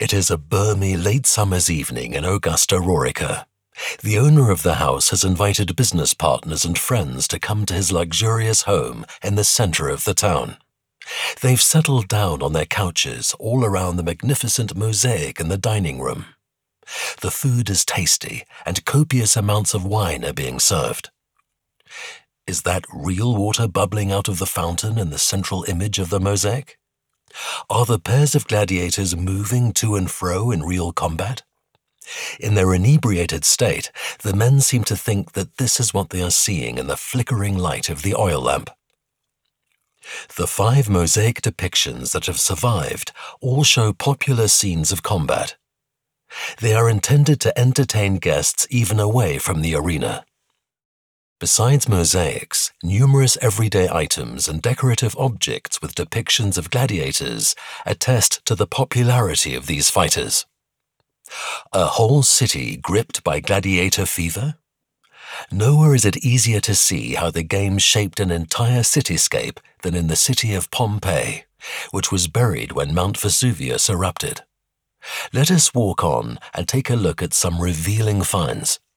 It is a balmy late summer's evening in Augusta, Raurica. The owner of the house has invited business partners and friends to come to his luxurious home in the center of the town. They've settled down on their couches all around the magnificent mosaic in the dining room. The food is tasty and copious amounts of wine are being served. Is that real water bubbling out of the fountain in the central image of the mosaic? Are the pairs of gladiators moving to and fro in real combat? In their inebriated state, the men seem to think that this is what they are seeing in the flickering light of the oil lamp. The 5 mosaic depictions that have survived all show popular scenes of combat. They are intended to entertain guests even away from the arena. Besides mosaics, numerous everyday items and decorative objects with depictions of gladiators attest to the popularity of these fighters. A whole city gripped by gladiator fever? Nowhere is it easier to see how the game shaped an entire cityscape than in the city of Pompeii, which was buried when Mount Vesuvius erupted. Let us walk on and take a look at some revealing finds.